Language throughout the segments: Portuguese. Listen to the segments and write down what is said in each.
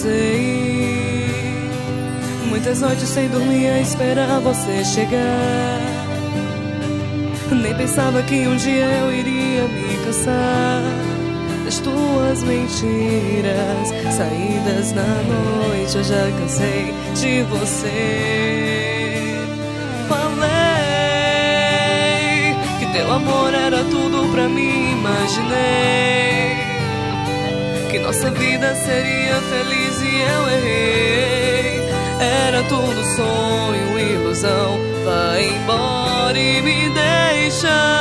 passei muitas noites sem dormir a esperar você chegar. Nem pensava que um dia eu iria me cansar das tuas mentiras saídas na noite. Eu já cansei de você. Falei que teu amor era tudo pra mim. Imaginei que nossa vida seria feliz e eu errei. Era tudo sonho, ilusão. Vai embora e me deixa.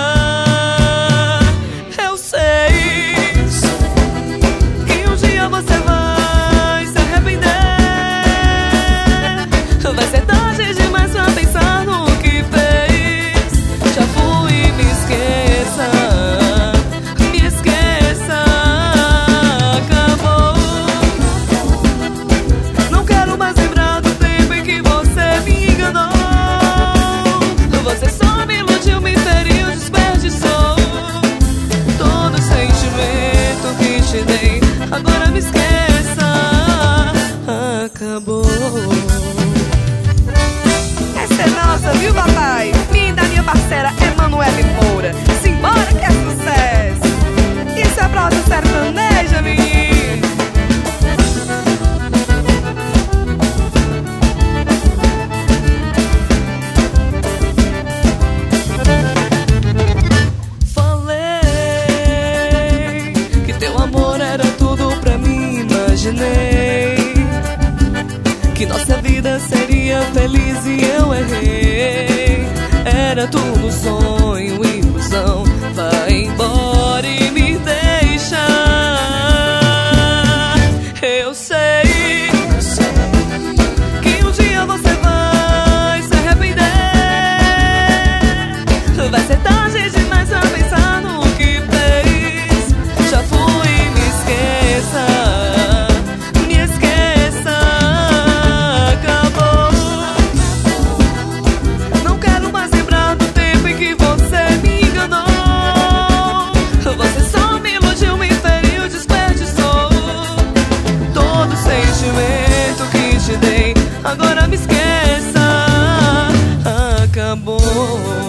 Eu sei que um dia você vai se arrepender. Vai ser tarde demais pra pensar no que fez. Já fui, me esqueça. Me esqueça. Acabou. Não quero mais lembrar do tempo em que você me enganou. Você só me iludiu, me feriu, desperdiçou todo o sentimento que te dei. Agora me esqueça. Acabou. Essa é nossa, viu, papai? Minha e da minha parceira Emanuele Moura. Simbora que é sucesso. Isso é prosa sertaneja, menino. Falei que teu amor era tudo pra mim. Imaginei que nossa vida seria feliz e eu errei. Era tudo sonho, ilusão. Vai embora e me deixa. Eu sei que um dia você vai se arrepender. Vai ser tarde demais pra pensar no que fez. Já fui, me esqueça. Me esqueça. Acabou. Não quero mais lembrar do tempo em que você me enganou. Você só me iludiu, me feriu, desperdiçou todo o sentimento que te dei. Agora me esqueça. Acabou.